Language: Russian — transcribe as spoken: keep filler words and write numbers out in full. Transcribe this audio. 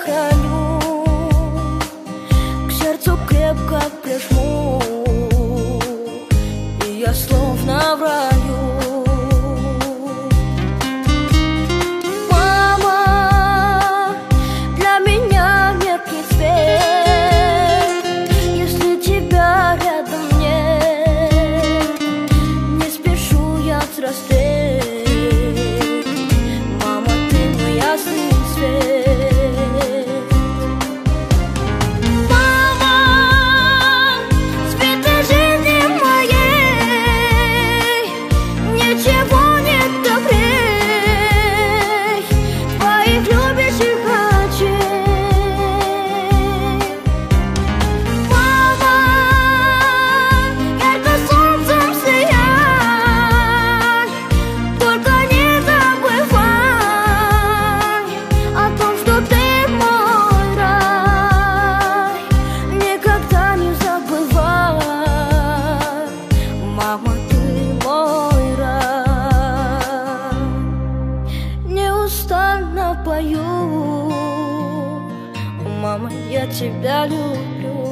храню, к сердцу крепко прижму, и я словно в раю. Мама, для меня яркий свет, если тебя рядом нет, не спешу я взрослеть. Мама, ты мой ясный свет. Мама, свет жизни моей, ничего не добрей твоих любящих очей. Мама, ярко солнцем сияй, только не забывай о том, что ты мой рай. Никогда не забывай, мама, ты мой рай. Неустанно пою, мама, я тебя люблю.